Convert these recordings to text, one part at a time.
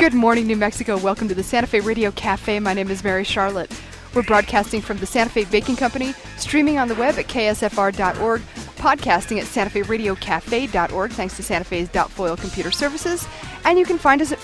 Good morning, New Mexico. Welcome to the Santa Fe Radio Cafe. My name is Mary Charlotte. We're broadcasting from the Santa Fe Baking Company, streaming on the web at ksfr.org, podcasting at santaferadiocafe.org, thanks to Santa Fe's Foil Computer Services, and you can find us at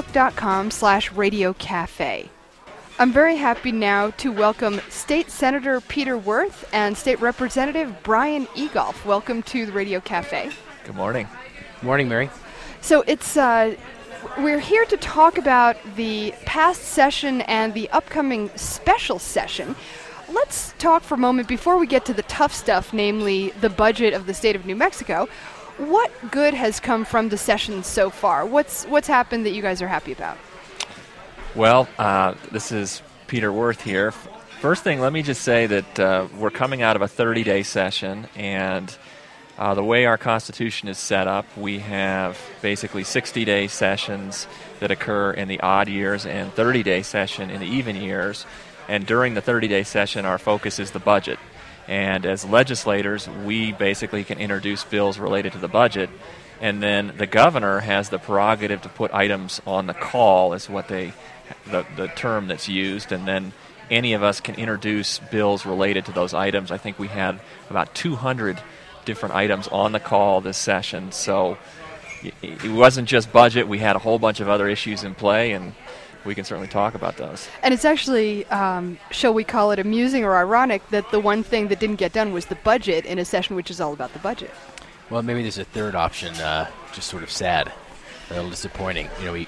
facebook.com/radiocafe. I'm very happy now to welcome State Senator Peter Wirth and State Representative Brian Egolf. Welcome to the Radio Cafe. Good morning. Good morning, Mary. So we're here to talk about the past session and the upcoming special session. Let's talk for a moment before we get to the tough stuff, namely the budget of the state of New Mexico. What good has come from the session so far? What's happened that you guys are happy about? Well, this is Peter Wirth here. First thing, let me just say that we're coming out of a 30-day session, and the way our Constitution is set up, we have basically 60-day sessions that occur in the odd years and 30-day session in the even years. And during the 30-day session, our focus is the budget. And as legislators, we basically can introduce bills related to the budget. And then the governor has the prerogative to put items on the call, is what the term that's used. And then any of us can introduce bills related to those items. I think we had about 200 different items on the call this session. So it wasn't just budget. We had a whole bunch of other issues in play, and we can certainly talk about those. And it's actually, shall we call it amusing or ironic, that the one thing that didn't get done was the budget in a session which is all about the budget. Well, maybe there's a third option, just sort of sad, a little disappointing. You know,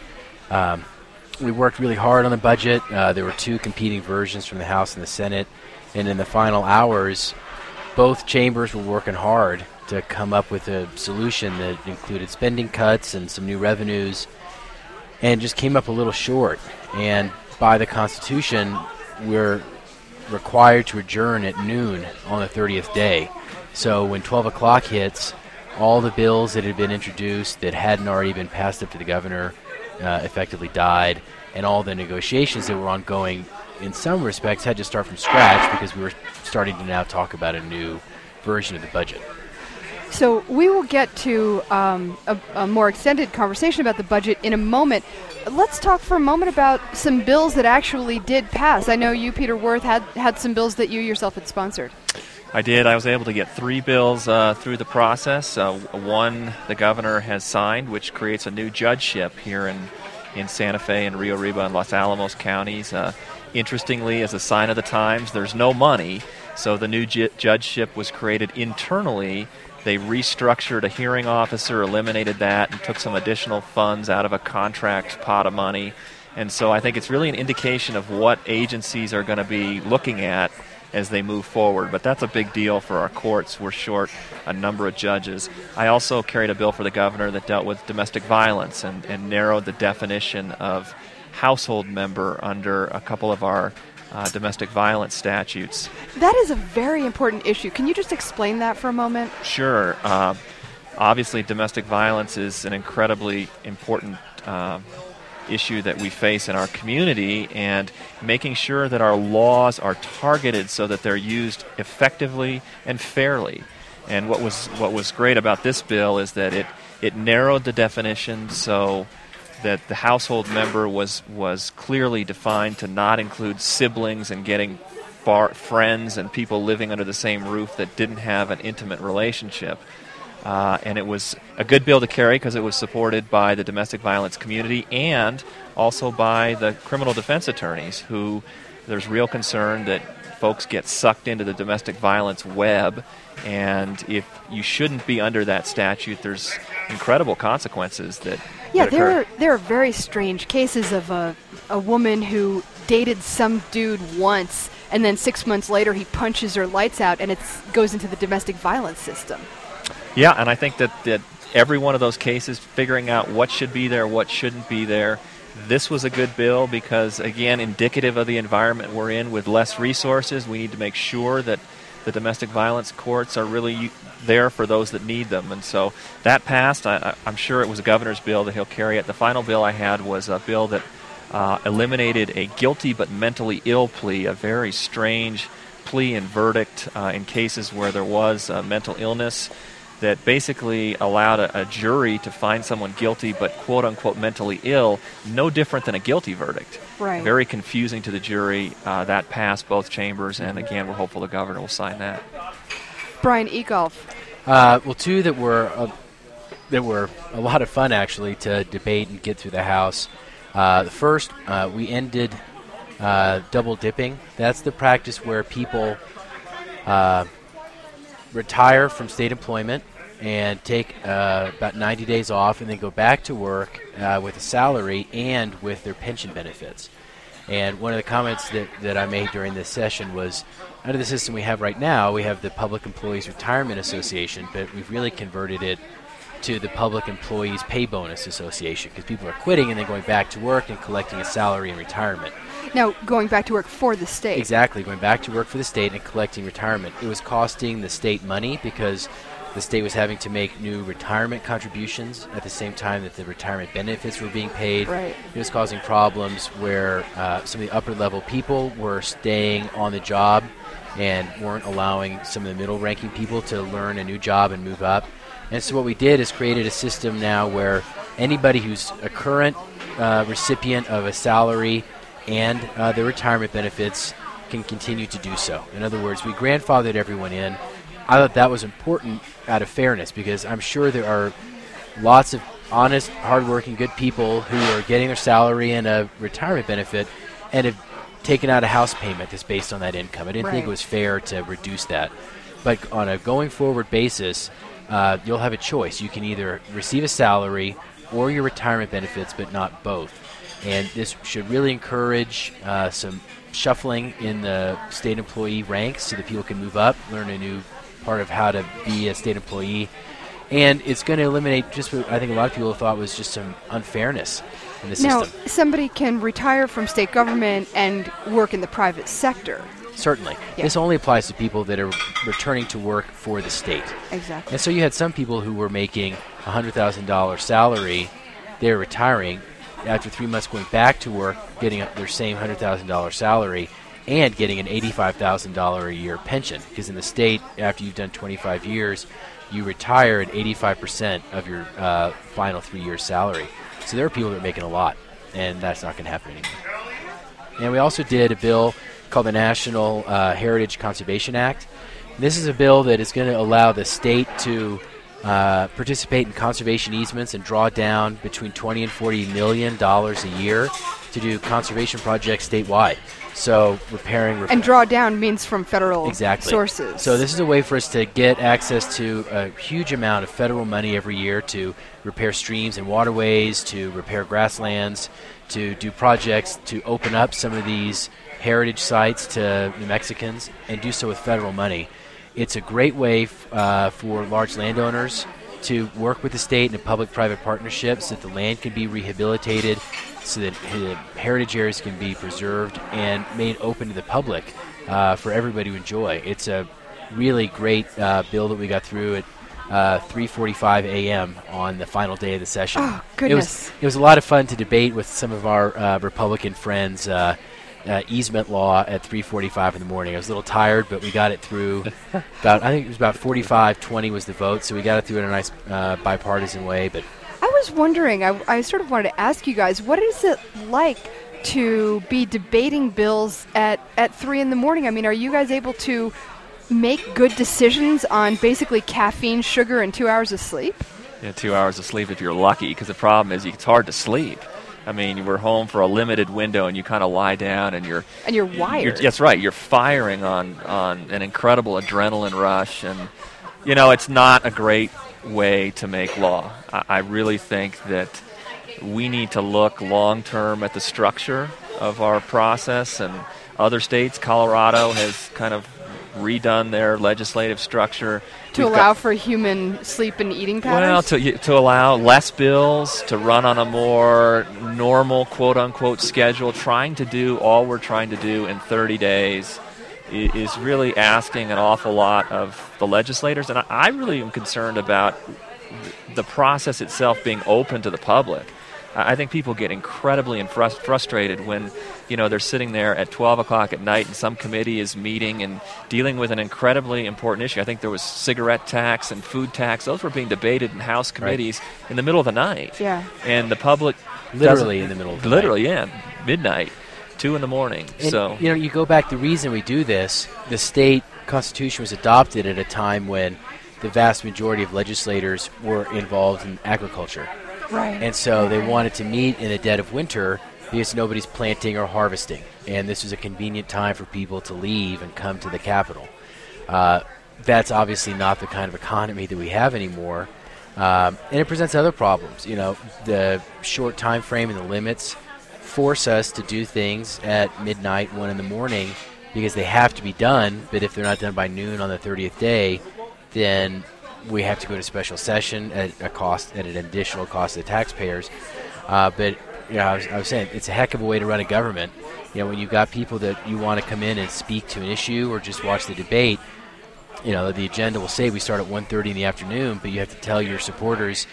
we worked really hard on the budget. There were two competing versions from the House and the Senate, and in the final hours, both chambers were working hard to come up with a solution that included spending cuts and some new revenues, and just came up a little short. And by the Constitution, we're required to adjourn at noon on the 30th day. So when 12 o'clock hits, all the bills that had been introduced that hadn't already been passed up to the governor effectively died, and all the negotiations that were ongoing in some respects had to start from scratch because we were starting to now talk about a new version of the budget. So we will get to a more extended conversation about the budget in a moment. Let's talk for a moment about some bills that actually did pass. I know you, Peter Wirth, had some bills that you yourself had sponsored. I did. I was able to get 3 bills through the process. One the governor has signed, which creates a new judgeship here in Santa Fe and Rio Arriba and Los Alamos counties. Interestingly, as a sign of the times, there's no money, so the new judgeship was created internally. They restructured a hearing officer, eliminated that, and took some additional funds out of a contract pot of money. And so I think it's really an indication of what agencies are going to be looking at as they move forward. But that's a big deal for our courts. We're short a number of judges. I also carried a bill for the governor that dealt with domestic violence and narrowed the definition of household member under a couple of our domestic violence statutes. That is a very important issue. Can you just explain that for a moment? Sure. Obviously, domestic violence is an incredibly important issue that we face in our community, and making sure that our laws are targeted so that they're used effectively and fairly. And what was great about this bill is that it narrowed the definition so that the household member was clearly defined to not include siblings and getting friends and people living under the same roof that didn't have an intimate relationship. And it was a good bill to carry because it was supported by the domestic violence community and also by the criminal defense attorneys, who there's real concern that folks get sucked into the domestic violence web, and if you shouldn't be under that statute, there's incredible consequences that occur. There are very strange cases of a woman who dated some dude once, and then 6 months later he punches her lights out, and it goes into the domestic violence system. Yeah, and I think that every one of those cases, figuring out what should be there, what shouldn't be there, this was a good bill because, again, indicative of the environment we're in with less resources. We need to make sure that the domestic violence courts are really there for those that need them. And so that passed. I'm sure it was a governor's bill that he'll carry it. The final bill I had was a bill that eliminated a guilty but mentally ill plea, a very strange plea and verdict in cases where there was mental illness. that basically allowed a jury to find someone guilty but quote-unquote mentally ill, no different than a guilty verdict. Right. Very confusing to the jury. That passed both chambers, and again, we're hopeful the governor will sign that. Brian Egolf. Well, two that were a lot of fun, actually, to debate and get through the House. The first, we ended double dipping. That's the practice where people retire from state employment and take about 90 days off and then go back to work with a salary and with their pension benefits. And one of the comments that I made during this session was, under the system we have right now, we have the Public Employees Retirement Association, but we've really converted it to the Public Employees Pay Bonus Association, because people are quitting and then going back to work and collecting a salary in retirement. Now, going back to work for the state. Exactly, going back to work for the state and collecting retirement. It was costing the state money because the state was having to make new retirement contributions at the same time that the retirement benefits were being paid. Right. It was causing problems where some of the upper-level people were staying on the job and weren't allowing some of the middle-ranking people to learn a new job and move up. And so what we did is created a system now where anybody who's a current recipient of a salary and their retirement benefits can continue to do so. In other words, we grandfathered everyone in. I thought that was important out of fairness, because I'm sure there are lots of honest, hardworking, good people who are getting their salary and a retirement benefit and have taken out a house payment that's based on that income. I didn't think it was fair to reduce that. But on a going forward basis, you'll have a choice. You can either receive a salary or your retirement benefits, but not both. And this should really encourage some shuffling in the state employee ranks so that people can move up, learn a new part of how to be a state employee. And it's going to eliminate just what I think a lot of people thought was just some unfairness in the system. Now, somebody can retire from state government and work in the private sector. Certainly. Yeah. This only applies to people that are returning to work for the state. Exactly. And so you had some people who were making a $100,000 salary. They're retiring after 3 months, going back to work, getting their same $100,000 salary and getting an $85,000 a year pension. Because in the state, after you've done 25 years, you retire at 85% of your final 3 years' salary. So there are people that are making a lot, and that's not going to happen anymore. And we also did a bill called the National Heritage Conservation Act. And this is a bill that is going to allow the state to participate in conservation easements and draw down between $20 and $40 million a year to do conservation projects statewide. So and draw down means from federal exactly. sources. So this is a way for us to get access to a huge amount of federal money every year to repair streams and waterways, to repair grasslands, to do projects to open up some of these heritage sites to New Mexicans, and do so with federal money. It's a great way for large landowners to work with the state in public-private partnerships so that the land can be rehabilitated, so that heritage areas can be preserved and made open to the public for everybody to enjoy. It's a really great bill that we got through at 3:45 a.m. on the final day of the session. Oh, goodness. It was a lot of fun to debate with some of our Republican friends easement law at 3:45 in the morning. I was a little tired, but we got it through. I think it was about 45-20 was the vote, so we got it through in a nice bipartisan way. But I was wondering, I sort of wanted to ask you guys, what is it like to be debating bills at 3 in the morning? I mean, are you guys able to make good decisions on basically caffeine, sugar, and 2 hours of sleep? Yeah, 2 hours of sleep if you're lucky, because the problem is it's hard to sleep. I mean, we're home for a limited window, and you kind of lie down, and you're wired. That's right. You're firing on an incredible adrenaline rush, and it's not a great way to make law. I really think that we need to look long term at the structure of our process, and other states, Colorado has kind of redone their legislative structure to allow for human sleep and eating patterns. Well, to allow less bills, to run on a more normal quote-unquote schedule. Trying to do all we're trying to do in 30 days is really asking an awful lot of the legislators, and I really am concerned about the process itself being open to the public. I think people get incredibly frustrated when, they're sitting there at 12 o'clock at night and some committee is meeting and dealing with an incredibly important issue. I think there was cigarette tax and food tax. Those were being debated in House committees in the middle of the night. Yeah. And the public... Literally in the middle of the night. Literally, yeah. Midnight, 2 in the morning. And, so you go back, the reason we do this, the state constitution was adopted at a time when the vast majority of legislators were involved in agriculture. Right. And so they wanted to meet in the dead of winter because nobody's planting or harvesting. And this was a convenient time for people to leave and come to the Capitol. That's obviously not the kind of economy that we have anymore. And it presents other problems. The short time frame and the limits force us to do things at midnight, 1 in the morning, because they have to be done. But if they're not done by noon on the 30th day, then we have to go to special session at an additional cost to the taxpayers. But I was saying it's a heck of a way to run a government. When you've got people that you want to come in and speak to an issue or just watch the debate, the agenda will say we start at 1:30 in the afternoon, but you have to tell your supporters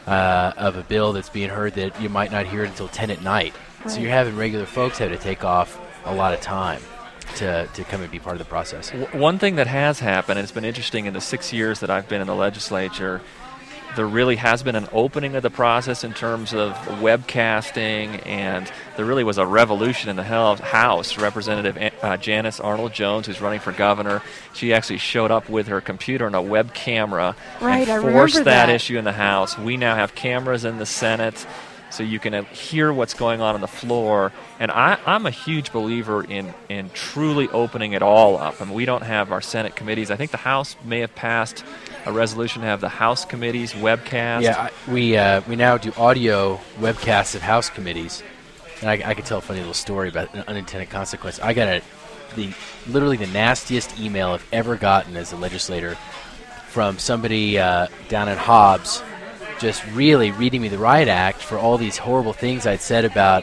of a bill that's being heard that you might not hear it until 10 at night. Right. So you're having regular folks have to take off a lot of time to come and be part of the process. One thing that has happened, and it's been interesting in the 6 years that I've been in the legislature, there really has been an opening of the process in terms of webcasting, and there really was a revolution in the House. Representative Janice Arnold-Jones, who's running for governor, she actually showed up with her computer and a web camera and forced that issue in the House. We now have cameras in the Senate, so you can hear what's going on the floor. And I'm a huge believer in truly opening it all up. I mean, we don't have our Senate committees. I think the House may have passed a resolution to have the House committees webcast. Yeah, we now do audio webcasts of House committees. And I could tell a funny little story about an unintended consequence. I got literally the nastiest email I've ever gotten as a legislator from somebody down at Hobbs, just really reading me the riot act for all these horrible things I'd said about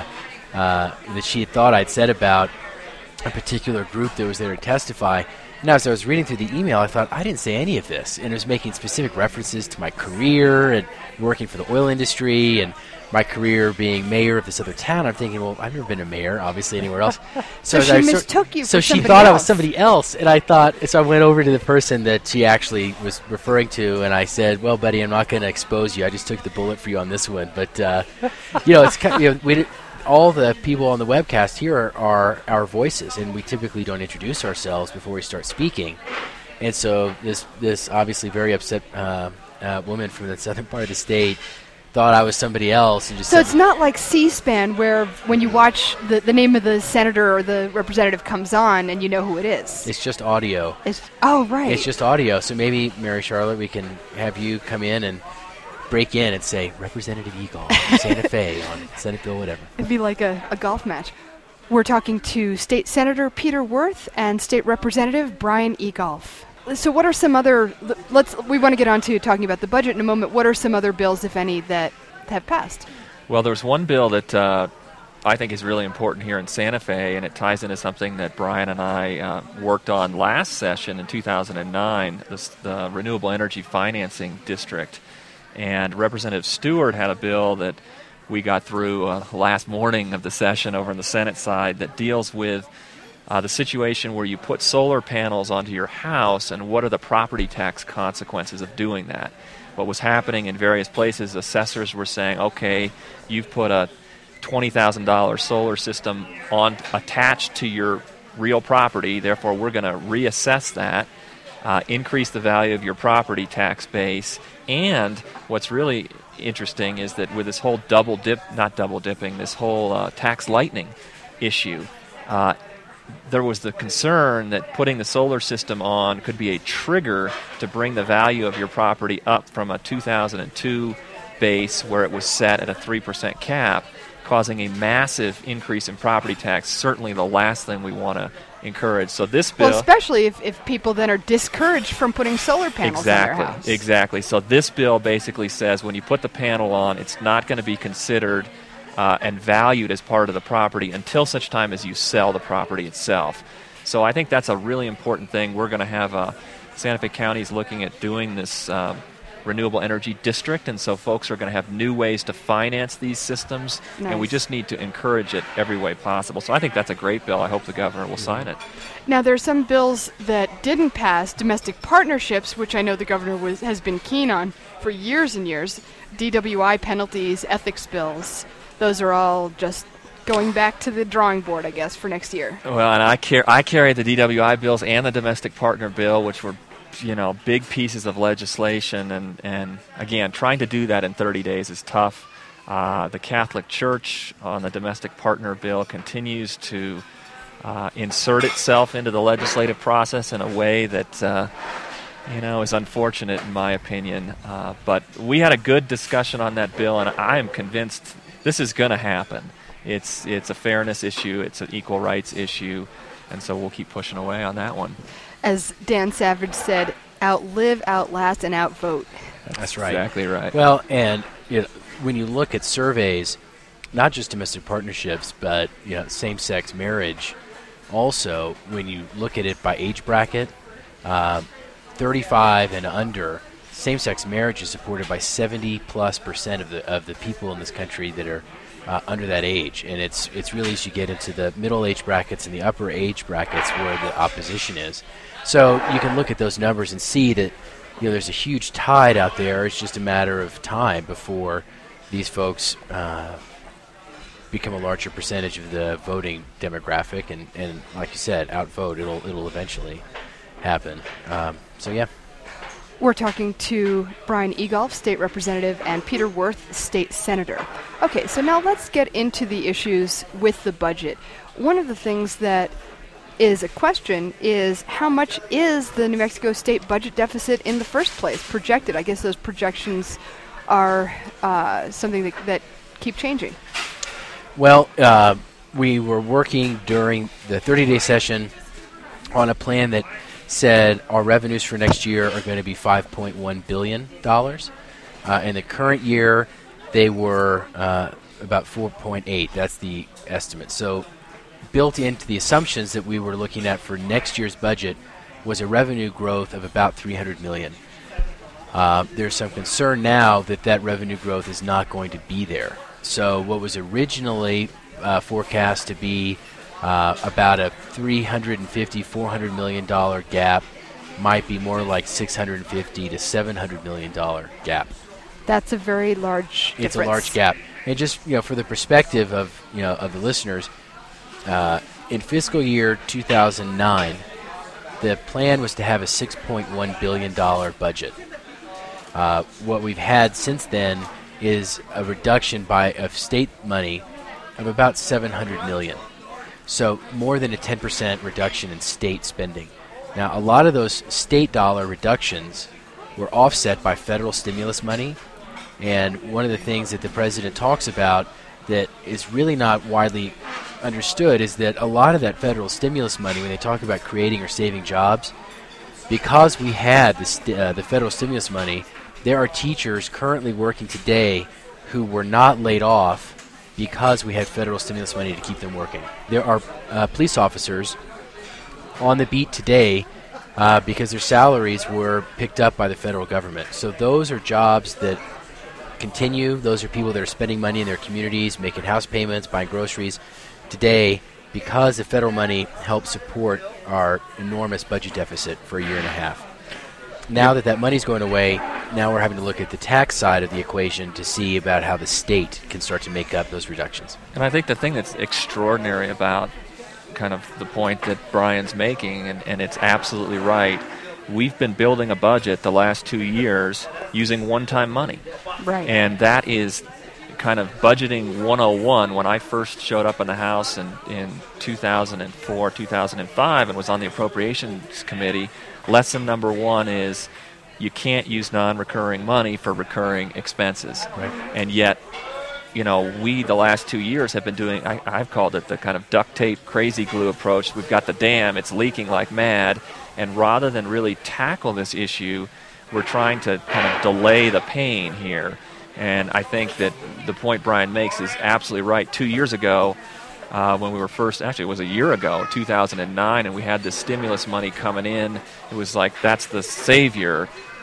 that she had thought I'd said about a particular group that was there to testify. And as I was reading through the email, I thought, I didn't say any of this. And it was making specific references to my career and working for the oil industry and my career being mayor of this other town. I'm thinking, well, I've never been a mayor, obviously, anywhere else. So she mistook you for So she somebody thought else. I was somebody else. And I thought, so I went over to the person that she actually was referring to, and I said, well, buddy, I'm not going to expose you. I just took the bullet for you on this one. But, it's kind of, all the people on the webcast here are our voices, and we typically don't introduce ourselves before we start speaking. And so this obviously very upset woman from the southern part of the state thought I was somebody else. And just so it's not like C-SPAN where when you watch the name of the senator or the representative comes on and you know who it is. It's just audio. Right. It's just audio. So maybe, Mary Charlotte, we can have you come in and break in and say, Representative Egolf, Santa Fe on Senate Bill whatever. It'd be like a golf match. We're talking to State Senator Peter Wirth and State Representative Brian Egolf. So what are some other, we want to get on to talking about the budget in a moment. What are some other bills, if any, that have passed? Well, there's one bill that I think is really important here in Santa Fe, and it ties into something that Brian and I worked on last session in 2009, the Renewable Energy Financing District. And Representative Stewart had a bill that we got through last morning of the session over on the Senate side that deals with the situation where you put solar panels onto your house and what are the property tax consequences of doing that. What was happening in various places, assessors were saying, okay, you've put a $20,000 solar system attached to your real property, therefore we're going to reassess that, increase the value of your property tax base. And what's really interesting is that with this whole this whole tax lightning issue, there was the concern that putting the solar system on could be a trigger to bring the value of your property up from a 2002 base where it was set at a 3% cap, causing a massive increase in property tax, certainly the last thing we want to encourage. So this bill... Well, especially if people then are discouraged from putting solar panels on their house. Exactly. So this bill basically says when you put the panel on, it's not going to be considered and valued as part of the property until such time as you sell the property itself. So I think that's a really important thing. We're going to have Santa Fe County is looking at doing this renewable energy district, and so folks are going to have new ways to finance these systems, and we Nice. just need to encourage it every way possible. So I think that's a great bill. I hope the governor will sign it. Now, there are some bills that didn't pass, domestic partnerships, which I know the governor has been keen on for years and years, DWI penalties, ethics bills. Those are all just going back to the drawing board, I guess, for next year. Well, and I carry the DWI bills and the domestic partner bill, which were, big pieces of legislation, and again, trying to do that in 30 days is tough. The Catholic Church on the domestic partner bill continues to insert itself into the legislative process in a way that is unfortunate in my opinion. But we had a good discussion on that bill, and I am convinced this is going to happen. It's a fairness issue, it's an equal rights issue, and so we'll keep pushing away on that one. As Dan Savage said, outlive, outlast, and outvote. That's right. Exactly right. Well, and when you look at surveys, not just domestic partnerships, but same-sex marriage, also when you look at it by age bracket, 35 and under, same-sex marriage is supported by 70+% of the people in this country that are under that age, and it's really as you get into the middle age brackets and the upper age brackets where the opposition is. So you can look at those numbers and see that there's a huge tide out there. It's just a matter of time before these folks become a larger percentage of the voting demographic, and like you said, outvote. It'll eventually happen. So yeah. We're talking to Brian Egolf, State Representative, and Peter Wirth, State Senator. Okay, so now let's get into the issues with the budget. One of the things that is a question is how much is the New Mexico state budget deficit in the first place projected? I guess those projections are something that keep changing. Well, we were working during the 30-day session on a plan that said our revenues for next year are going to be $5.1 billion. In the current year, they were about 4.8. That's the estimate. So built into the assumptions that we were looking at for next year's budget was a revenue growth of about $300 million. There's some concern now that revenue growth is not going to be there. So what was originally forecast to be about a $350-400 million gap might be more like $650 to $700 million gap. That's a very large difference. It's a large gap. And just for the perspective of of the listeners, in fiscal year 2009, the plan was to have a $6.1 billion budget. What we've had since then is a reduction of state money of about $700 million. So more than a 10% reduction in state spending. Now, a lot of those state dollar reductions were offset by federal stimulus money. And one of the things that the president talks about that is really not widely understood is that a lot of that federal stimulus money, when they talk about creating or saving jobs, because we had the federal stimulus money, there are teachers currently working today who were not laid off because we had federal stimulus money to keep them working. There are police officers on the beat today because their salaries were picked up by the federal government. So those are jobs that continue. Those are people that are spending money in their communities, making house payments, buying groceries today because the federal money helped support our enormous budget deficit for a year and a half. Now that money's going away, now we're having to look at the tax side of the equation to see about how the state can start to make up those reductions. And I think the thing that's extraordinary about kind of the point that Brian's making, and it's absolutely right, we've been building a budget the last 2 years using one-time money. Right. And that is kind of budgeting 101. When I first showed up in the House in 2004, 2005, and was on the Appropriations Committee, lesson number one is you can't use non-recurring money for recurring expenses. Right. And yet, we the last 2 years have been doing, I've called it the kind of duct tape crazy glue approach. We've got the dam, it's leaking like mad, and rather than really tackle this issue, we're trying to kind of delay the pain here. And I think that the point Brian makes is absolutely right. 2 years ago, when we were first, actually it was a year ago, 2009, and we had this stimulus money coming in, it was like that's the savior.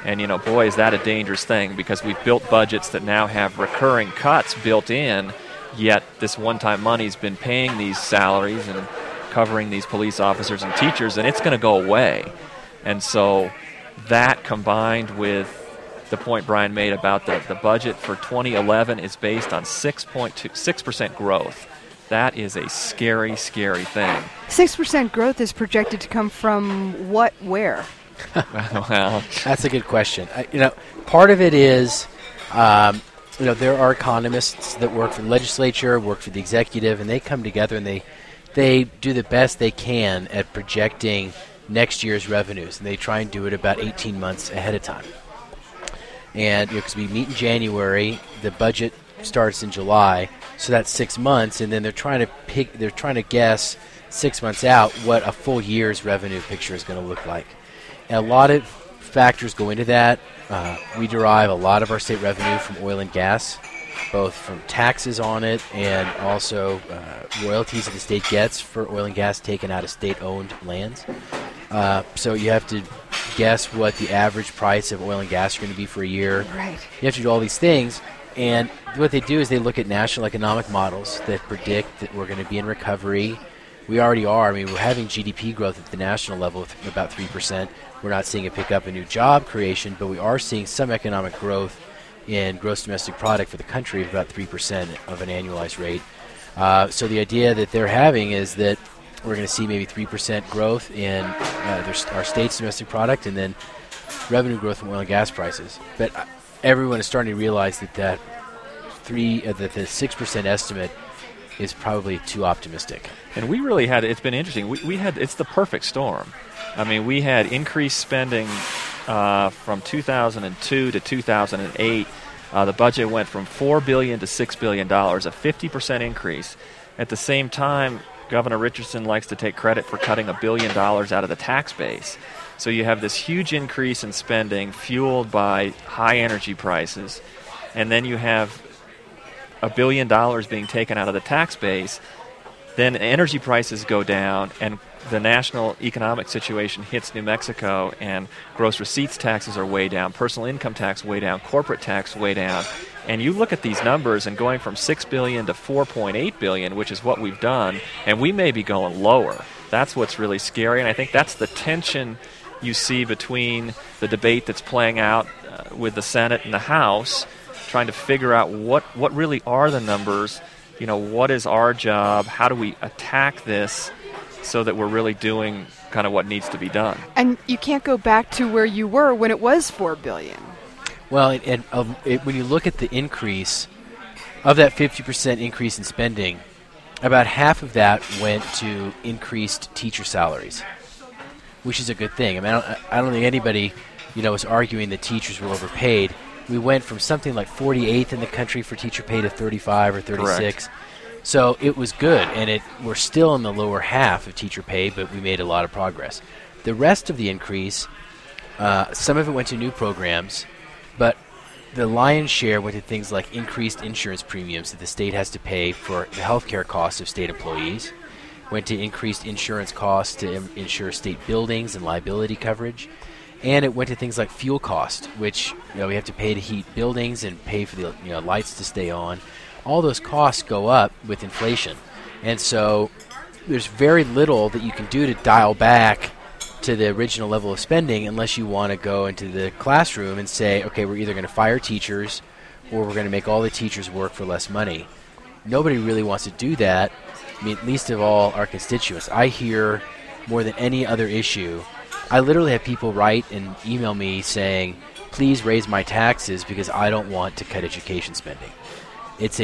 And, boy, is that a dangerous thing, because we've built budgets that now have recurring cuts built in, yet this one-time money's been paying these salaries and covering these police officers and teachers, and it's going to go away. And so that, combined with the point Brian made about the budget for 2011 is based on 6% growth. That is a scary, scary thing. 6% growth is projected to come from what, where? Well, that's a good question. Part of it is, there are economists that work for the legislature, work for the executive, and they come together and they do the best they can at projecting next year's revenues, and they try and do it about 18 months ahead of time. And because we meet in January, the budget starts in July, so that's 6 months, and then they're trying to guess 6 months out what a full year's revenue picture is going to look like. And a lot of factors go into that. We derive a lot of our state revenue from oil and gas, both from taxes on it and also royalties that the state gets for oil and gas taken out of state-owned lands. So you have to guess what the average price of oil and gas are going to be for a year. Right. You have to do all these things. And what they do is they look at national economic models that predict that we're going to be in recovery. We already are. We're having GDP growth at the national level of about 3%. We're not seeing a pickup in new job creation, but we are seeing some economic growth in gross domestic product for the country of about 3% of an annualized rate. So the idea that they're having is that we're going to see maybe 3% growth in our state's domestic product, and then revenue growth from oil and gas prices. But everyone is starting to realize that the 6% estimate is probably too optimistic. And we really it's been interesting. It's the perfect storm. We had increased spending from 2002 to 2008. The budget went from $4 billion to $6 billion, a 50% increase. At the same time, Governor Richardson likes to take credit for cutting $1 billion out of the tax base. So you have this huge increase in spending fueled by high energy prices, and then you have $1 billion being taken out of the tax base. Then energy prices go down, and the national economic situation hits New Mexico, and gross receipts taxes are way down, personal income tax way down, corporate tax way down. And you look at these numbers, and going from $6 billion to $4.8 billion, which is what we've done, and we may be going lower. That's what's really scary, and I think that's the tension you see between the debate that's playing out with the Senate and the House, trying to figure out what really are the numbers, what is our job, how do we attack this so that we're really doing kind of what needs to be done. And you can't go back to where you were when it was $4 billion. Well, when you look at the increase, of that 50% increase in spending, about half of that went to increased teacher salaries, which is a good thing. I don't think anybody, is arguing that teachers were overpaid. We went from something like 48th in the country for teacher pay to 35 or 36. Correct. So it was good, and we're still in the lower half of teacher pay, but we made a lot of progress. The rest of the increase, some of it went to new programs, but the lion's share went to things like increased insurance premiums that the state has to pay for the health care costs of state employees, went to increased insurance costs to insure state buildings and liability coverage, and it went to things like fuel cost, which we have to pay to heat buildings and pay for the lights to stay on. All those costs go up with inflation, and so there's very little that you can do to dial back to the original level of spending unless you want to go into the classroom and say, okay, we're either going to fire teachers or we're going to make all the teachers work for less money. Nobody really wants to do that, least of all our constituents. I hear more than any other issue, I literally have people write and email me saying, please raise my taxes because I don't want to cut education spending. It's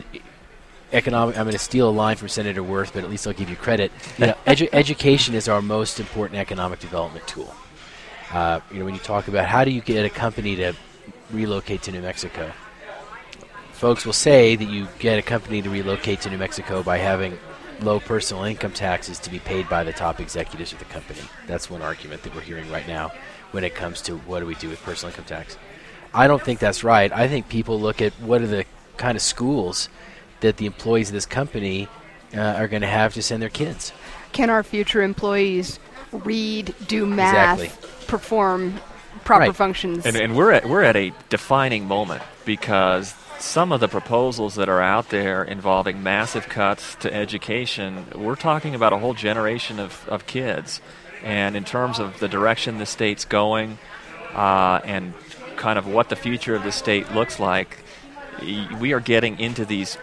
economic. I'm going to steal a line from Senator Wirth, but at least I'll give you credit. Education is our most important economic development tool. When you talk about how do you get a company to relocate to New Mexico, folks will say that you get a company to relocate to New Mexico by having low personal income taxes to be paid by the top executives of the company. That's one argument that we're hearing right now when it comes to what do we do with personal income tax. I don't think that's right. I think people look at what are the kind of schools that the employees of this company are going to have to send their kids. Can our future employees read, do math, Exactly. perform proper Right. functions. And we're at a defining moment, because some of the proposals that are out there involving massive cuts to education, we're talking about a whole generation of kids. And in terms of the direction the state's going, and kind of what the future of the state looks like, we are getting into these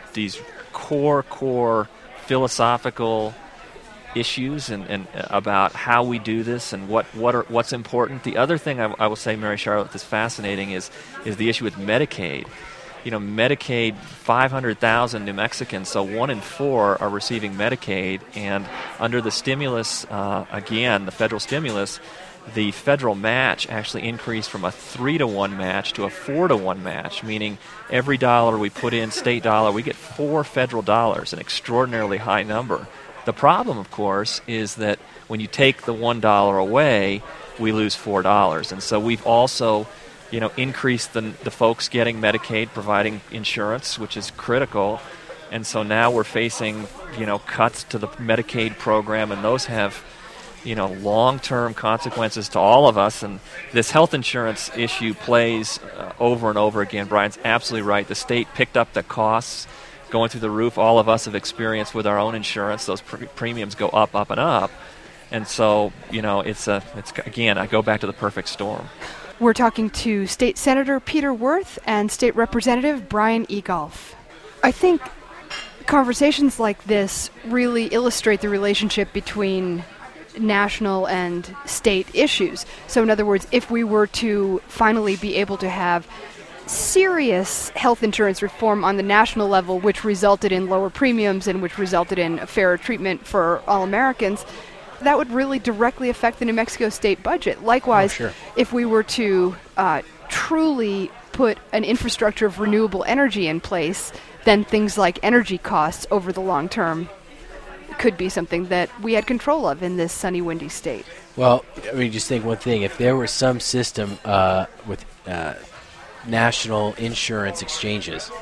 core philosophical issues and about how we do this and what's important. The other thing I will say, Mary Charlotte, that's fascinating is the issue with Medicaid. Medicaid, 500,000 New Mexicans, so 1 in 4 are receiving Medicaid, and under the stimulus, again, the federal stimulus, the federal match actually increased from a 3-to-1 match to a 4-to-1 match, meaning every dollar we put in, state dollar, we get 4 federal dollars, an extraordinarily high number. The problem, of course, is that when you take the $1 away, we lose $4. And so we've also, increased the folks getting Medicaid, providing insurance, which is critical. And so now we're facing, cuts to the Medicaid program, and those have, long-term consequences to all of us. And this health insurance issue plays over and over again. Brian's absolutely right. The state picked up the costs going through the roof. All of us have experienced with our own insurance. Those premiums go up, and up. And so, it's again, I go back to the perfect storm. We're talking to State Senator Peter Wirth and State Representative Brian Egolf. I think conversations like this really illustrate the relationship between national and state issues. So in other words, if we were to finally be able to have serious health insurance reform on the national level, which resulted in lower premiums and which resulted in a fairer treatment for all Americans, that would really directly affect the New Mexico state budget. Likewise, if we were to truly put an infrastructure of renewable energy in place, then things like energy costs over the long term could be something that we had control of in this sunny, windy state. Well, just think one thing. If there were some system with national insurance exchanges,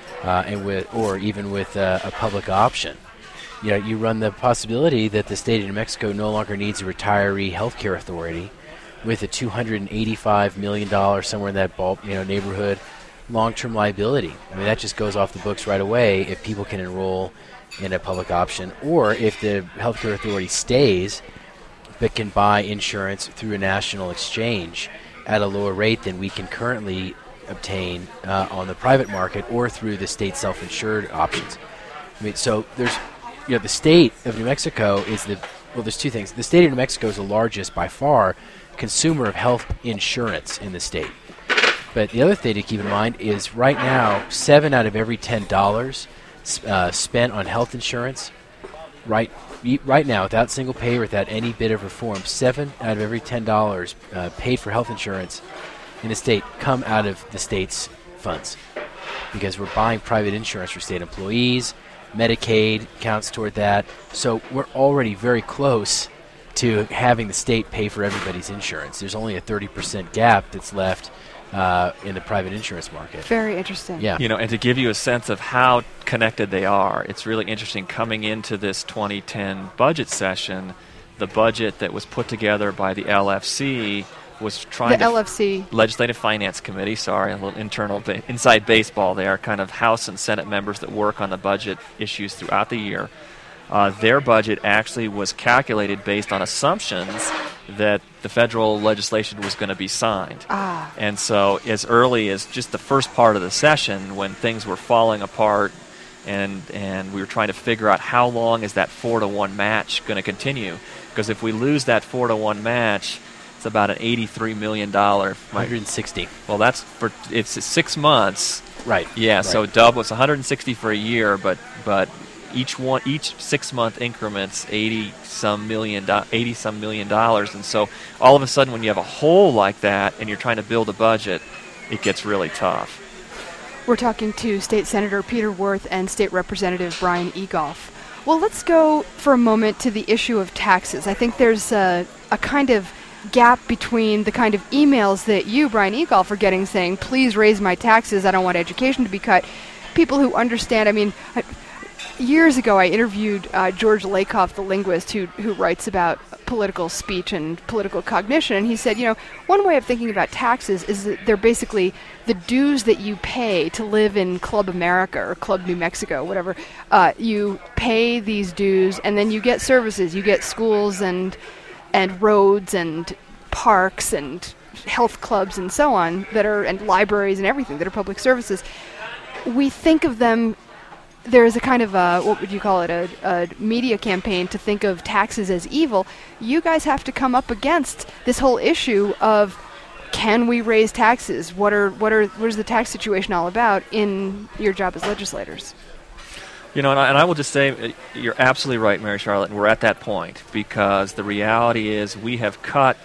or even with a public option, you run the possibility that the state of New Mexico no longer needs a retiree health care authority with a $285 million somewhere in that neighborhood long-term liability. That just goes off the books right away if people can enroll in a public option, or if the healthcare authority stays but can buy insurance through a national exchange at a lower rate than we can currently obtain on the private market or through the state self-insured options. So there's, the state of New Mexico is there's two things. The state of New Mexico is the largest by far consumer of health insurance in the state. But the other thing to keep in mind is right now, 7 out of every $10 spent on health insurance, right now, without single pay or without any bit of reform, 7 out of every $10 paid for health insurance in the state come out of the state's funds, because we're buying private insurance for state employees. Medicaid counts toward that. So we're already very close to having the state pay for everybody's insurance. There's only a 30% gap that's left in the private insurance market. Very interesting. Yeah. And to give you a sense of how connected they are, it's really interesting coming into this 2010 budget session. The budget that was put together by the LFC was trying LFC. Legislative Finance Committee, sorry, a little inside baseball there, kind of House and Senate members that work on the budget issues throughout the year. Their budget actually was calculated based on assumptions that the federal legislation was going to be signed. And so as early as just the first part of the session, when things were falling apart and we were trying to figure out how long is that 4-to-1 match going to continue, because if we lose that 4-to-1 match, it's about an $83 million. 160. Well, it's 6 months. Right. Yeah. Right. So double. It's 160 for a year, but each 6-month increments $80 some million, and so all of a sudden when you have a hole like that and you're trying to build a budget, it gets really tough. We're talking to State Senator Peter Wirth and State Representative Brian Egolf. Well, let's go for a moment to the issue of taxes. I think there's a kind of gap between the kind of emails that you, Brian Egolf, are getting saying, please raise my taxes, I don't want education to be cut. People who understand, years ago, I interviewed George Lakoff, the linguist who writes about political speech and political cognition, and he said, one way of thinking about taxes is that they're basically the dues that you pay to live in Club America or Club New Mexico, whatever. You pay these dues, and then you get services. You get schools and roads and parks and health clubs and so on and libraries and everything that are public services. We think of them. There is a kind of what would you call it, a media campaign to think of taxes as evil. You guys have to come up against this whole issue of, can we raise taxes? What is the tax situation all about in your job as legislators? And I will just say, you're absolutely right, Mary Charlotte, and we're at that point, because the reality is we have cut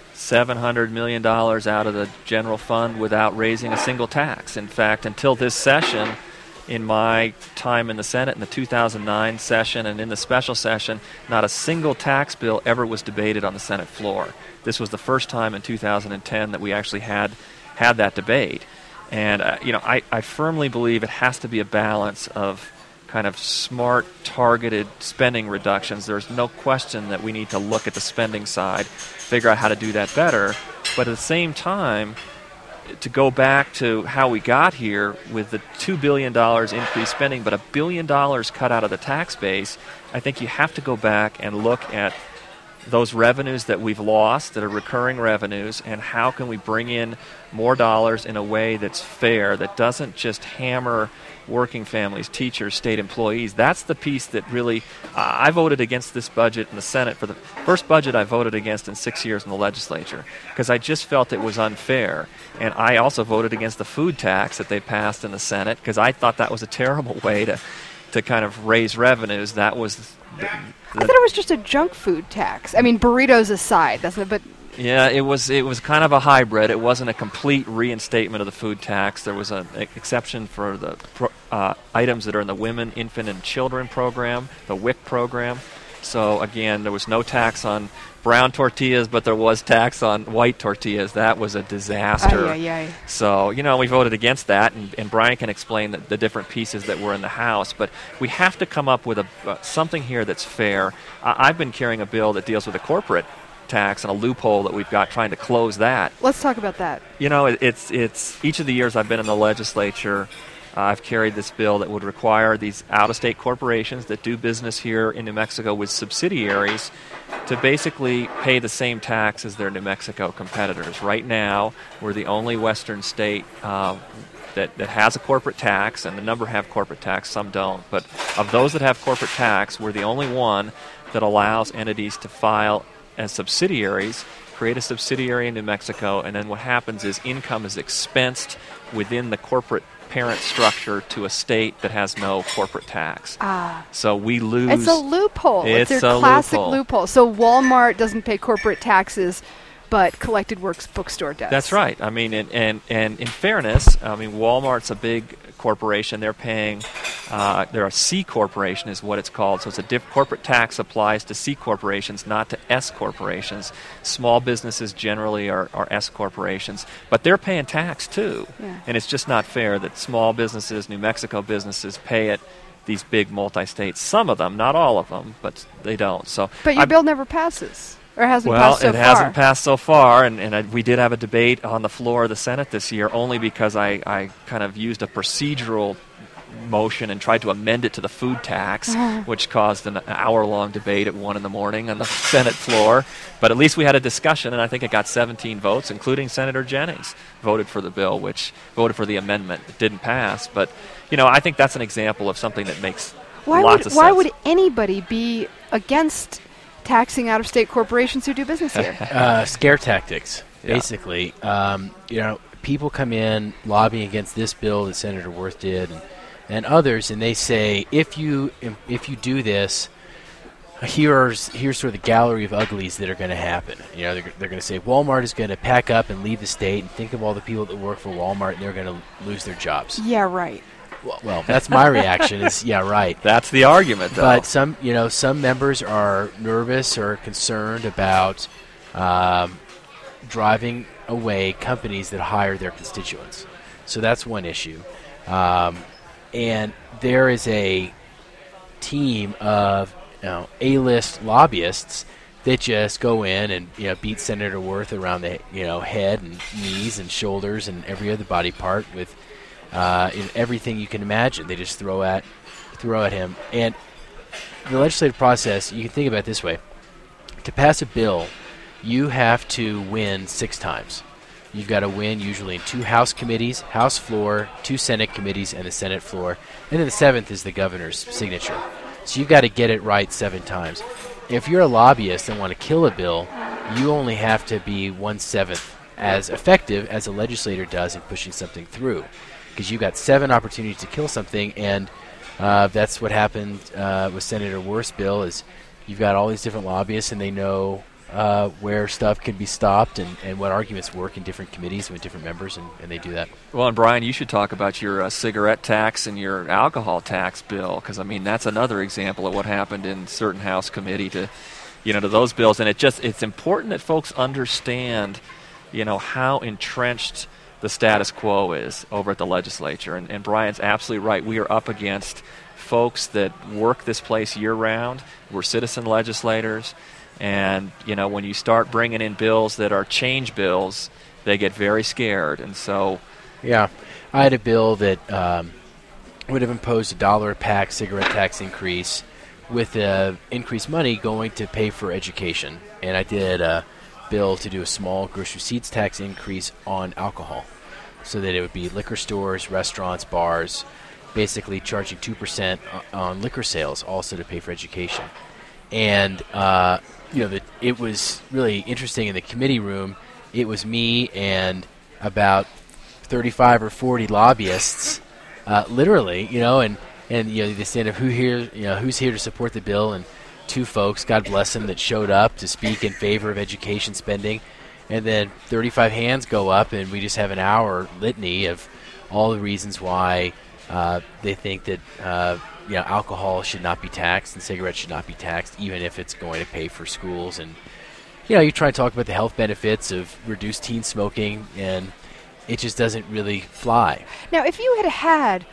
$700 million out of the general fund without raising a single tax. In fact, until this session, in my time in the Senate in the 2009 session and in the special session, not a single tax bill ever was debated on the Senate floor. This was the first time in 2010 that we actually had that debate. And, I firmly believe it has to be a balance of kind of smart, targeted spending reductions. There's no question that we need to look at the spending side, figure out how to do that better. But at the same time, to go back to how we got here with the $2 billion increased spending, but $1 billion cut out of the tax base, I think you have to go back and look at those revenues that we've lost that are recurring revenues, and how can we bring in more dollars in a way that's fair, that doesn't just hammer working families, teachers, state employees. That's the piece that really, I voted against this budget in the Senate for the first budget I voted against in 6 years in the legislature, because I just felt it was unfair. And I also voted against the food tax that they passed in the Senate, because I thought that was a terrible way to kind of raise revenues. That was I thought it was just a junk food tax. I mean, burritos aside, but yeah, it was kind of a hybrid. It wasn't a complete reinstatement of the food tax. There was an exception for the items that are in the Women, Infant, and Children program, the WIC program. So again, there was no tax on brown tortillas, but there was tax on white tortillas. That was a disaster. So, we voted against that, and Brian can explain the different pieces that were in the House. But we have to come up with something here that's fair. I've been carrying a bill that deals with a corporate tax and a loophole that we've got, trying to close that. Let's talk about that. It's each of the years I've been in the legislature, I've carried this bill that would require these out-of-state corporations that do business here in New Mexico with subsidiaries to basically pay the same tax as their New Mexico competitors. Right now, we're the only western state that has a corporate tax, and the number have corporate tax, some don't. But of those that have corporate tax, we're the only one that allows entities to file as subsidiaries, create a subsidiary in New Mexico, and then what happens is income is expensed within the corporate parent structure to a state that has no corporate tax. So we lose. It's a loophole. It's a classic loophole. So Walmart doesn't pay corporate taxes, but Collected Works Bookstore does. That's right. I mean, and in fairness, I mean, Walmart's a big corporation. They're paying, they're a C corporation is what it's called. So it's a corporate tax applies to C corporations, not to S corporations. Small businesses generally are S corporations, but they're paying tax too. Yeah. And it's just not fair that small businesses, New Mexico businesses, pay it. These big multi-states, some of them, not all of them, but they don't. So, but your bill never passes. Or hasn't passed so far. Well, it hasn't passed so far, and we did have a debate on the floor of the Senate this year, only because I kind of used a procedural motion and tried to amend it to the food tax, which caused an hour-long debate at 1 in the morning on the Senate floor. But at least we had a discussion, and I think it got 17 votes, including Senator Jennings voted for the bill, which voted for the amendment. It didn't pass, but I think that's an example of something that makes lots of sense. Why would anybody be against taxing out-of-state corporations who do business here? Scare tactics, basically. People come in lobbying against this bill that Senator Worth did, and others, and they say, if you do this, here's sort of the gallery of uglies that are going to happen. They're going to say Walmart is going to pack up and leave the state, and think of all the people that work for Walmart, and they're going to lose their jobs. Yeah, right. Well, that's my reaction. Is yeah, right. That's the argument, though. But some members are nervous or concerned about driving away companies that hire their constituents. So that's one issue. And there is a team of A-list lobbyists that just go in and beat Senator Worth around the head and knees and shoulders and every other body part with everything you can imagine. They just throw at him. And the legislative process, you can think about it this way: to pass a bill, you have to win 6 times. You've got to win usually in 2 House committees, House floor, 2 Senate committees, and the Senate floor. And then the 7th is the governor's signature. So you've got to get it right 7 times. If you're a lobbyist and want to kill a bill, you only have to be 1/7 as effective as a legislator does in pushing something through, because you've got 7 opportunities to kill something, and that's what happened with Senator Worth's bill. Is you've got all these different lobbyists, and they know where stuff can be stopped and what arguments work in different committees with different members, and they do that. Well, and Brian, you should talk about your cigarette tax and your alcohol tax bill, because that's another example of what happened in certain House committee to those bills. And it's important that folks understand, how entrenched the status quo is over at the legislature. And Brian's absolutely right. We are up against folks that work this place year-round. We're citizen legislators. And, when you start bringing in bills that are change bills, they get very scared. And so... Yeah. I had a bill that would have imposed $1 a pack cigarette tax increase with increased money going to pay for education. And I did a bill to do a small gross receipts tax increase on alcohol, so that it would be liquor stores, restaurants, bars, basically charging 2% on liquor sales, also to pay for education. And... it was really interesting in the committee room. It was me and about 35 or 40 lobbyists, literally, and they stand up, who's here to support the bill, and 2 folks, God bless them, that showed up to speak in favor of education spending, and then 35 hands go up, and we just have an hour litany of all the reasons why they think that alcohol should not be taxed and cigarettes should not be taxed, even if it's going to pay for schools. And you try to talk about the health benefits of reduced teen smoking, and it just doesn't really fly. Now, if you had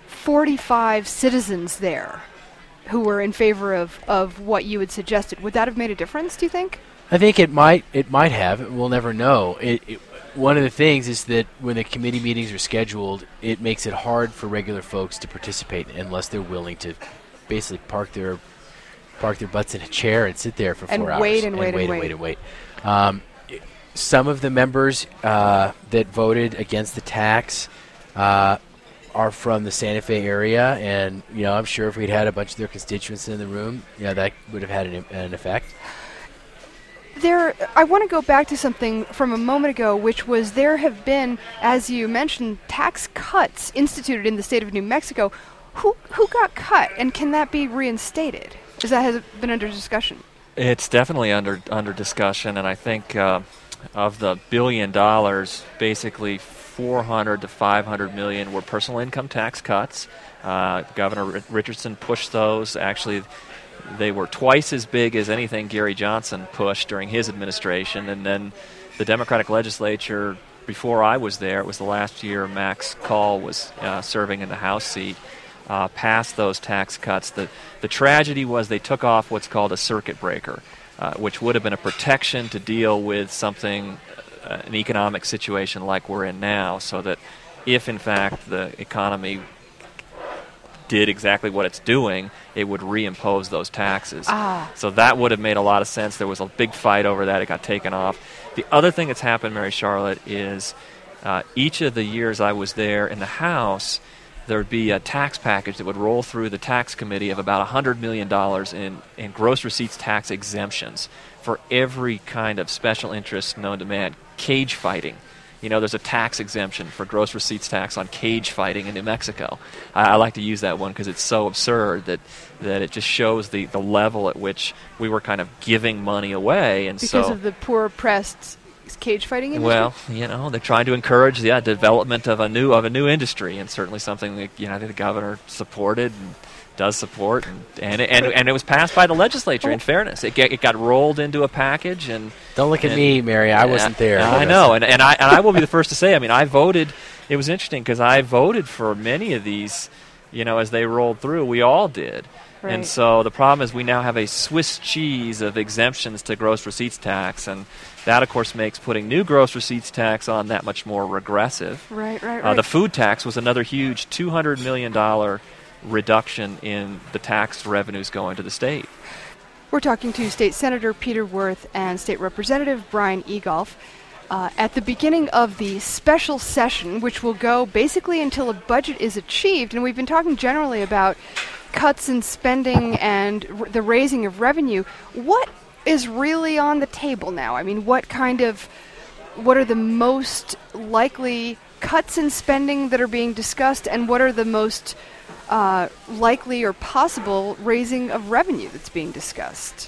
45 citizens there who were in favor of what you had suggested, would that have made a difference, do you think? I think it might have. We'll never know. One of the things is that when the committee meetings are scheduled, it makes it hard for regular folks to participate unless they're willing to basically park their butts in a chair and sit there for 4 hours. Wait. Some of the members that voted against the tax are from the Santa Fe area, and I'm sure if we'd had a bunch of their constituents in the room, that would have had an effect. I want to go back to something from a moment ago, which was there have been, as you mentioned, tax cuts instituted in the state of New Mexico. Who got cut, and can that be reinstated? Has that been under discussion? It's definitely under discussion, and I think of the $1 billion, basically $400 to $500 million were personal income tax cuts. Governor Richardson pushed those. Actually, they were twice as big as anything Gary Johnson pushed during his administration. And then the Democratic legislature, before I was there, it was the last year Max Call was serving in the House seat, passed those tax cuts. The tragedy was they took off what's called a circuit breaker, which would have been a protection to deal with something, an economic situation like we're in now, so that if, in fact, the economy did exactly what it's doing, it would reimpose those taxes. So that would have made a lot of sense. There was a big fight over that. It got taken off. The other thing that's happened, Mary Charlotte, is each of the years I was there in the House, there would be a tax package that would roll through the tax committee of about $100 million in gross receipts tax exemptions for every kind of special interest known to man. Cage fighting. There's a tax exemption for gross receipts tax on cage fighting in New Mexico. I like to use that one because it's so absurd that it just shows the level at which we were kind of giving money away. And because of the poor oppressed cage fighting industry? Well, they're trying to encourage the development of a new industry, and certainly something that I think the governor supported and does support, and it was passed by the legislature. In fairness, it got rolled into a package. And don't look at me, Mary. I wasn't there. I know, and I will be the first to say. I voted. It was interesting because I voted for many of these. As they rolled through, we all did. And so the problem is we now have a Swiss cheese of exemptions to gross receipts tax, and that, of course, makes putting new gross receipts tax on that much more regressive. Right. The food tax was another huge $200 million reduction in the tax revenues going to the state. We're talking to State Senator Peter Wirth and State Representative Brian Egolf at the beginning of the special session, which will go basically until a budget is achieved. And we've been talking generally about cuts in spending and the raising of revenue. What is really on the table now? I mean, what are the most likely cuts in spending that are being discussed, and what are the most likely or possible raising of revenue that's being discussed?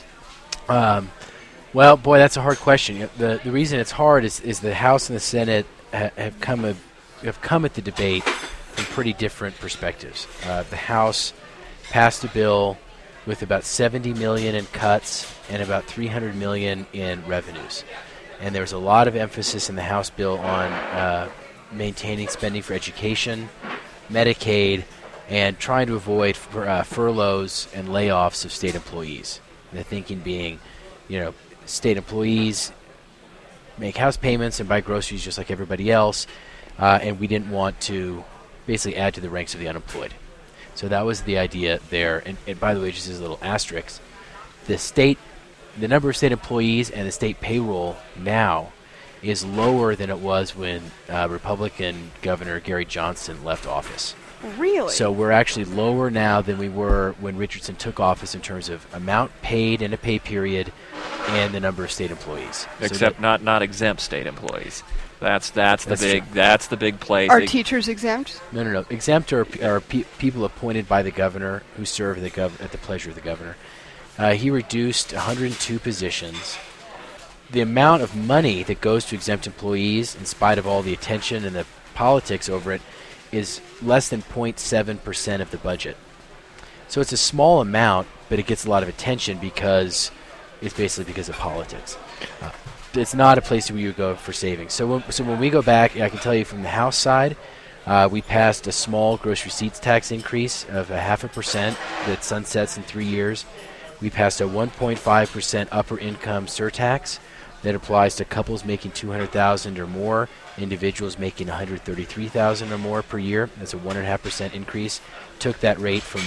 Well, boy, that's a hard question. The reason it's hard is the House and the Senate have come at the debate from pretty different perspectives. The House passed a bill with about $70 million in cuts and about $300 million in revenues, and there was a lot of emphasis in the House bill on maintaining spending for education, Medicaid, and trying to avoid furloughs and layoffs of state employees. The thinking being, state employees make house payments and buy groceries just like everybody else, and we didn't want to basically add to the ranks of the unemployed. So that was the idea there. And by the way, just as a little asterisk, the number of state employees and the state payroll now is lower than it was when Republican Governor Gary Johnson left office. Really? So we're actually lower now than we were when Richardson took office in terms of amount paid in a pay period and the number of state employees. Except not exempt state employees. That's the big place. Are teachers exempt? No. Exempt are people appointed by the governor who serve at the pleasure of the governor. He reduced 102 positions. The amount of money that goes to exempt employees, in spite of all the attention and the politics over it, is less than 0.7% of the budget. So it's a small amount, but it gets a lot of attention because it's basically because of politics. It's not a place where you would go for savings. So when we go back, I can tell you from the House side, we passed a small gross receipts tax increase of 0.5% that sunsets in 3 years. We passed a 1.5% upper income surtax that applies to couples making $200,000 or more, individuals making $133,000 or more per year. That's a 1.5% increase. Took that rate from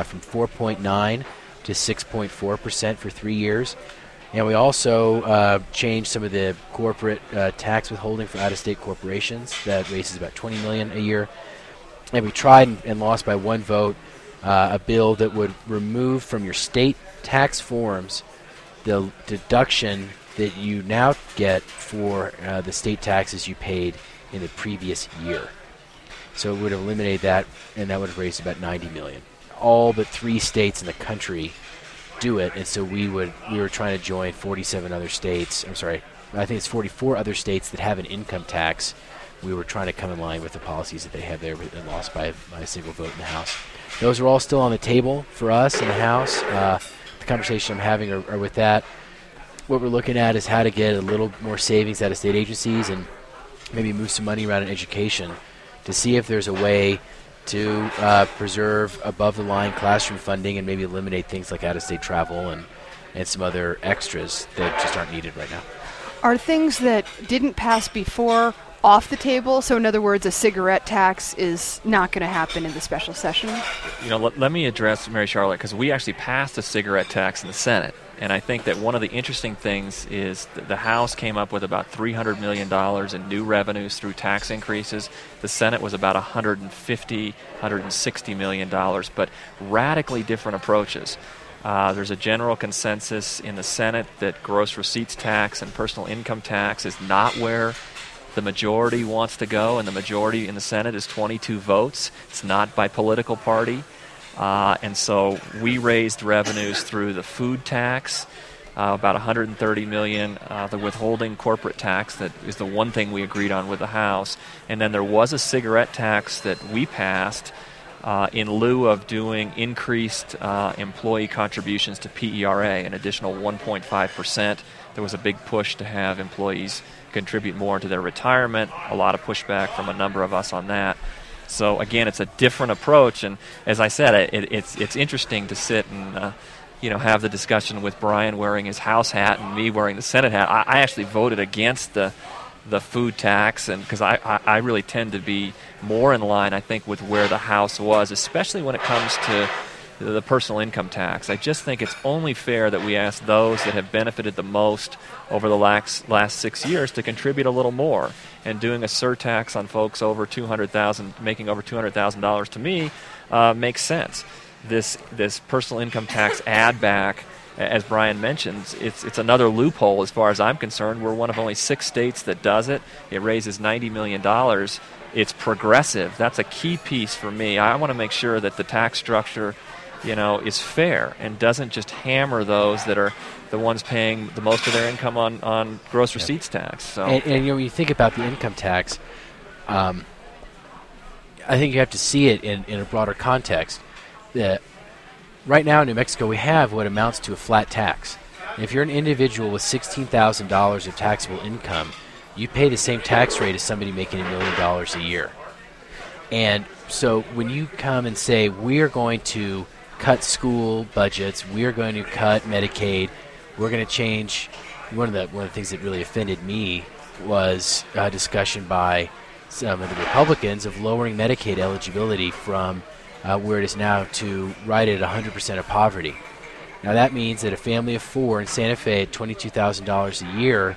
4.9 to 6.4% for 3 years. And we also changed some of the corporate tax withholding for out-of-state corporations. That raises about $20 million a year. And we tried and lost by one vote a bill that would remove from your state tax forms the deduction that you now get for the state taxes you paid in the previous year. So it would have eliminated that, and that would have raised about $90 million. All but 3 states in the country do it, and so we were trying to join 47 other states. I think it's 44 other states that have an income tax. We were trying to come in line with the policies that they have there, and lost by a single vote in the House. Those are all still on the table for us in the House. The conversation I'm having are with that. What we're looking at is how to get a little more savings out of state agencies and maybe move some money around in education to see if there's a way to preserve above-the-line classroom funding and maybe eliminate things like out-of-state travel and some other extras that just aren't needed right now. Are things that didn't pass before off the table? So in other words, a cigarette tax is not going to happen in the special session? Let me address Mary Charlotte, because we actually passed a cigarette tax in the Senate. And I think that one of the interesting things is that the House came up with about $300 million in new revenues through tax increases. The Senate was about $160 million, but radically different approaches. There's a general consensus in the Senate that gross receipts tax and personal income tax is not where the majority wants to go, and the majority in the Senate is 22 votes. It's not by political party. And so we raised revenues through the food tax, about $130 million, the withholding corporate tax that is the one thing we agreed on with the House. And then there was a cigarette tax that we passed in lieu of doing increased employee contributions to PERA, an additional 1.5%. There was a big push to have employees contribute more to their retirement, a lot of pushback from a number of us on that. So again, it's a different approach, and as I said, it's interesting to sit and have the discussion with Brian wearing his House hat and me wearing the Senate hat. I actually voted against the food tax, and because I really tend to be more in line, I think, with where the House was, especially when it comes to the personal income tax. I just think it's only fair that we ask those that have benefited the most over the last 6 years to contribute a little more. And doing a surtax on folks over $200,000, making over $200,000 to me makes sense. This personal income tax add back, as Brian mentions, it's another loophole as far as I'm concerned. We're one of only 6 states that does it. It raises $90 million. It's progressive. That's a key piece for me. I want to make sure that the tax structure is fair and doesn't just hammer those that are the ones paying the most of their income on gross receipts tax. So, and when you think about the income tax, I think you have to see it in a broader context. Right now in New Mexico, we have what amounts to a flat tax. And if you're an individual with $16,000 of taxable income, you pay the same tax rate as somebody making $1 million a year. And so when you come and say, we are going to cut school budgets, we are going to cut Medicaid, we're going to change. One of the things that really offended me was a discussion by some of the Republicans of lowering Medicaid eligibility from where it is now to right at 100% of poverty. Now that means that a family of 4 in Santa Fe at $22,000 a year,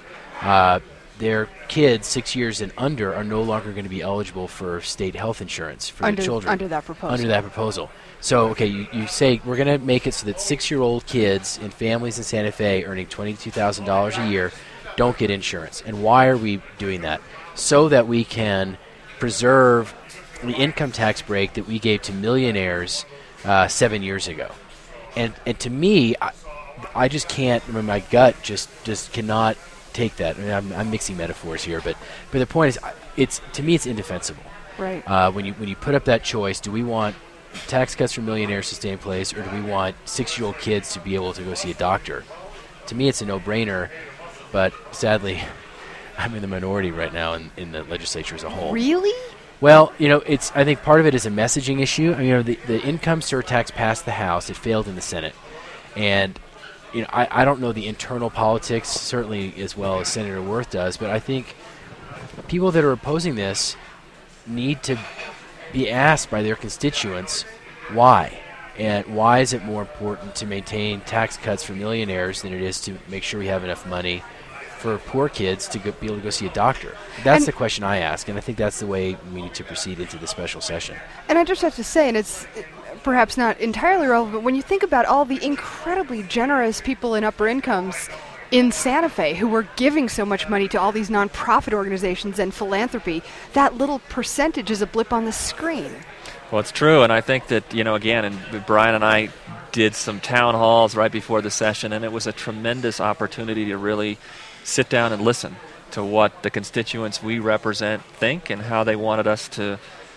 their kids 6 years and under are no longer going to be eligible for state health insurance for their children. Under that proposal. Under that proposal. So, okay, you say we're going to make it so that 6-year-old kids in families in Santa Fe earning $22,000 a year don't get insurance. And why are we doing that? So that we can preserve the income tax break that we gave to millionaires 7 years ago. And to me, I just can't, my gut just cannot take that. I mean, I'm mixing metaphors here, but the point is, to me, it's indefensible. Right. When you put up that choice, do we want tax cuts for millionaires to stay in place, or do we want 6-year-old kids to be able to go see a doctor? To me, it's a no-brainer, but sadly, I'm in the minority right now in the legislature as a whole. Really? Well, I think part of it is a messaging issue. I mean, the income surtax passed the House. It failed in the Senate. And, I don't know the internal politics, certainly as well as Senator Wirth does, but I think people that are opposing this need to be asked by their constituents why. And why is it more important to maintain tax cuts for millionaires than it is to make sure we have enough money for poor kids to be able to go see a doctor? That's the question I ask, and I think that's the way we need to proceed into the special session. And I just have to say, and it's perhaps not entirely relevant, when you think about all the incredibly generous people in upper incomes in Santa Fe who were giving so much money to all these nonprofit organizations and philanthropy, that little percentage is a blip on the screen. Well, it's true, and I think that, again, and Brian and I did some town halls right before the session, and it was a tremendous opportunity to really sit down and listen to what the constituents we represent think and how they wanted us to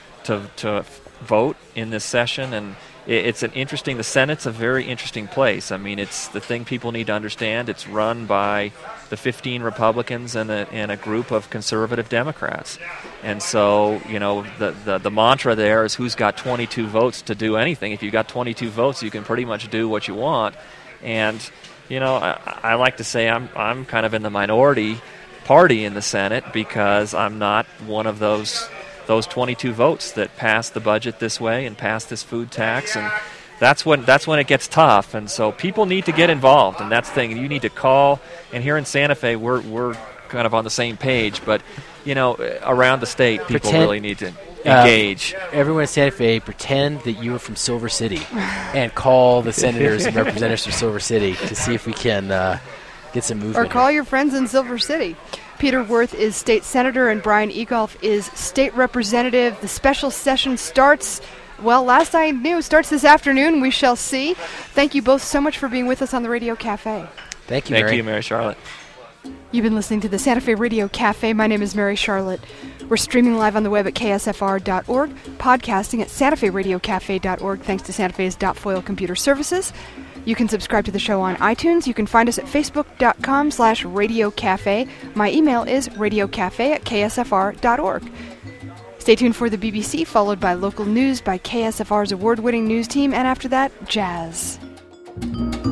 vote in this session. And it's the Senate's a very interesting place. I mean, it's the thing people need to understand. It's run by the 15 Republicans and a group of conservative Democrats. And so, the mantra there is who's got 22 votes to do anything. If you've got 22 votes, you can pretty much do what you want. And, I like to say I'm kind of in the minority party in the Senate because I'm not one of those 22 votes that passed the budget this way and passed this food tax, and that's when it gets tough. And so people need to get involved, and that's the thing. You need to call. And here in Santa Fe, we're kind of on the same page, but around the state, people really need to engage. Everyone in Santa Fe, pretend that you are from Silver City, and call the senators and representatives from Silver City to see if we can get some movement. Or call your friends in Silver City. Peter Wirth is state senator and Brian Egolf is state representative. The special session starts, last I knew, starts this afternoon. We shall see. Thank you both so much for being with us on the Radio Cafe. Thank you, Mary. Thank you, Mary Charlotte. You've been listening to the Santa Fe Radio Cafe. My name is Mary Charlotte. We're streaming live on the web at ksfr.org, podcasting at santaferadiocafe.org, thanks to Santa Fe's .foil computer services. You can subscribe to the show on iTunes. You can find us at facebook.com/radiocafe. My email is radiocafe@ksfr.org. Stay tuned for the BBC, followed by local news by KSFR's award-winning news team, and after that, jazz.